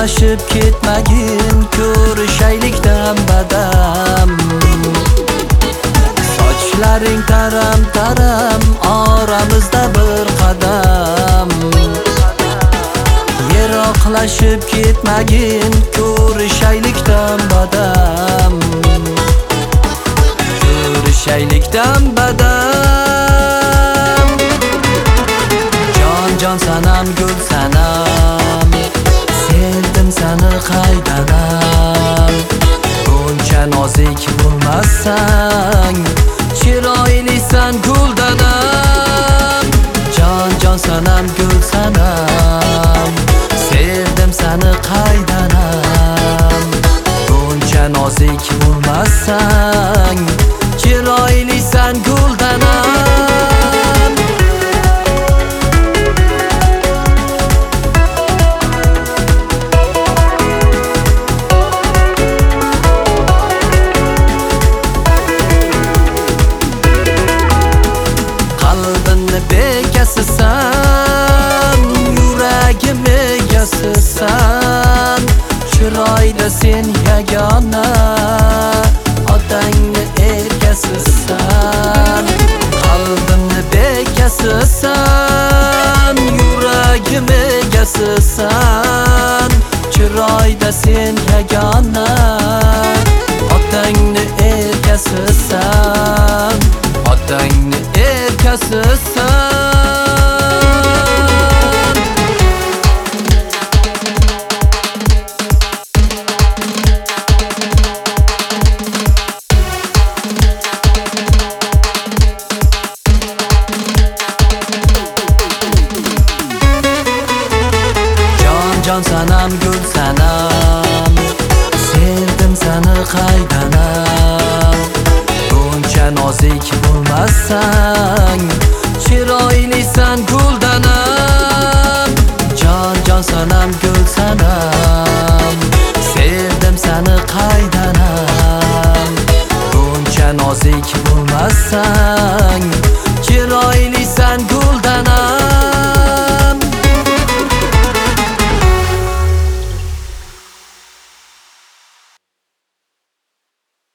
Yiroqlashib ketmagin, ko'rishaylikdan badam. Sochlaring taram-taram, oramizda bir qadam. Yiroqlashib ketmagin, ko'rishaylikdan badam. Ko'rishaylikdan badam. Jon sanam, gul sanam, sevdim seni qaydanam. Buncha nozik bo'lmasang, chiroylisan guldanam. Jon sanam, gul sanam, sevdim seni qaydanam. Buncha nozik bo'lmasang, chiroylisan guldanam. Qalbimni bekasisan, yuragim egasisan. Chiroyda sen yagona, otangni erkasisan. Qalbimni bekasisan, yuragim egasisan. Chiroyda sen yagona, otangni erkasisan. Otangni erkasisan.